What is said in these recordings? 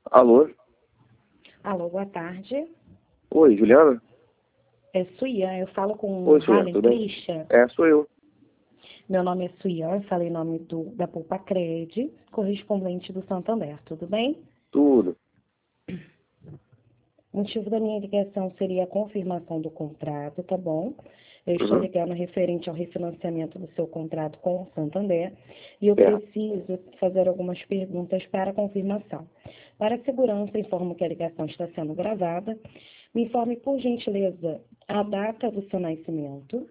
Alô? Alô, boa tarde. Oi, Juliana? É Suian, eu falo com Oi, Suiana, Halen tudo bem? Christian. Sou eu. Meu nome é Suian, eu falei em nome da Poupa Cred, correspondente do Santander, tudo bem? Tudo. O motivo da minha ligação seria a confirmação do contrato, tá bom? Eu estou Uhum. ligando referente ao refinanciamento do seu contrato com o Santander e eu Certo. preciso fazer algumas perguntas para a confirmação. Para a segurança, informo que a ligação está sendo gravada. Me informe, por gentileza, a data do seu nascimento,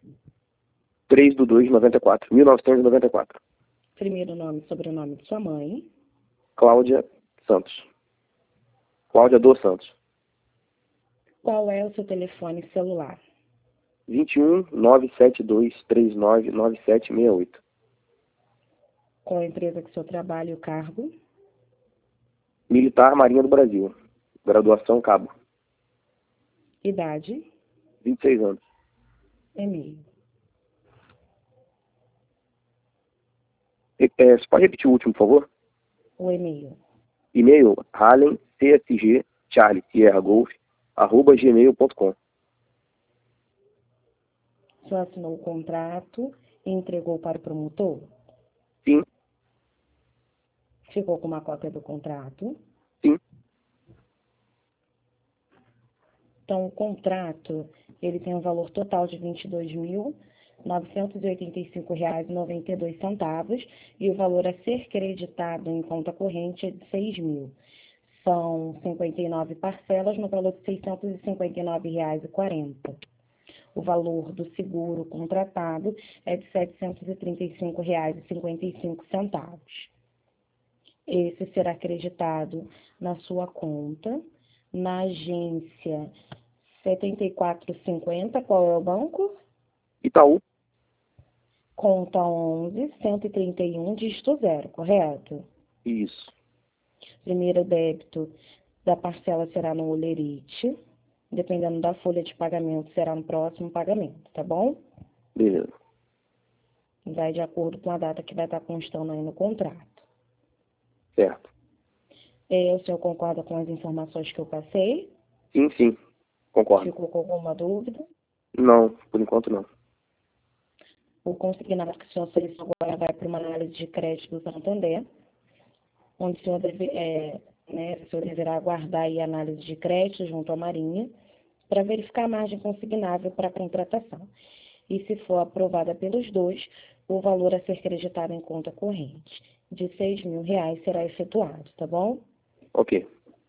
3/2/94. 1994. primeiro nome e sobrenome de sua mãe, Cláudia Santos. Cláudia dos Santos. qual é o seu telefone celular, 21 972 39 9768. qual a empresa que o senhor trabalha e o cargo, Militar Marinha do Brasil. Graduação Cabo. idade, 26 anos. e-mail. Você pode repetir o último, por favor? O e-mail. E-mail, Halen, CSG, Charlie, Sierra Golf, @gmail.com. O senhor assinou o contrato e entregou para o promotor? Sim, Ficou com uma cópia do contrato? sim. Então, o contrato, ele tem um valor total de R$ 22.985,92 e o valor a ser creditado em conta corrente é de R$ 6.000. São 59 parcelas no valor de R$ 659,40. O valor do seguro contratado é de R$ 735,55. Esse será acreditado na sua conta, na agência 7450, qual é o banco? Itaú. Conta 11-131, dígito 0, correto? Isso. Primeiro débito da parcela será no Olerite, dependendo da folha de pagamento, será no próximo pagamento, tá bom? Beleza. Vai de acordo com a data que vai estar constando aí no contrato. Certo. O senhor concorda com as informações que eu passei? Sim, sim. Concordo. Ficou com alguma dúvida? Não, por enquanto não. O consignado que o senhor solicitou agora vai para uma análise de crédito do Santander, onde o senhor, o senhor deverá aguardar aí a análise de crédito junto à Marinha para verificar a margem consignável para a contratação. E se for aprovada pelos dois, o valor a ser creditado em conta corrente de R$ 6.000 será efetuado, tá bom? Ok.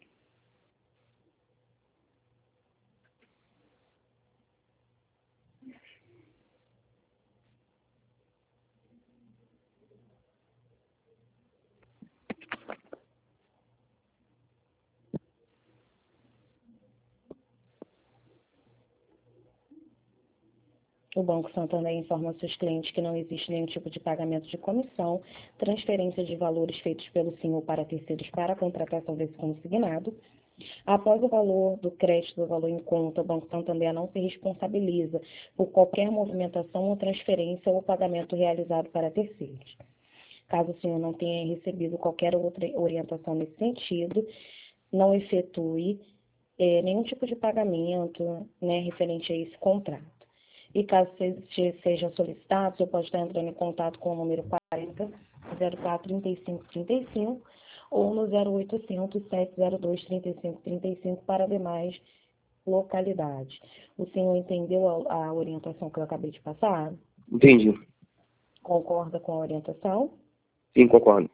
O Banco Santander informa aos seus clientes que não existe nenhum tipo de pagamento de comissão, transferência de valores feitos pelo sim ou para terceiros para a contratação desse consignado. Após o valor do crédito, o valor em conta, o Banco Santander não se responsabiliza por qualquer movimentação ou transferência ou pagamento realizado para terceiros. Caso o senhor não tenha recebido qualquer outra orientação nesse sentido, não efetue nenhum tipo de pagamento, né, referente a esse contrato. E caso seja solicitado, você pode estar entrando em contato com o número 40 04 35 35 ou no 0800 702 35 35 para demais localidades. O senhor entendeu a orientação que eu acabei de passar? Entendi. Concorda com a orientação? Sim, concordo.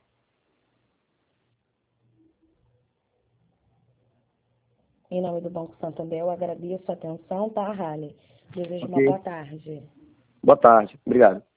Em nome do Banco Santander, eu agradeço a atenção, tá, Halley? Desejo uma Ok. boa tarde. Boa tarde. Obrigado.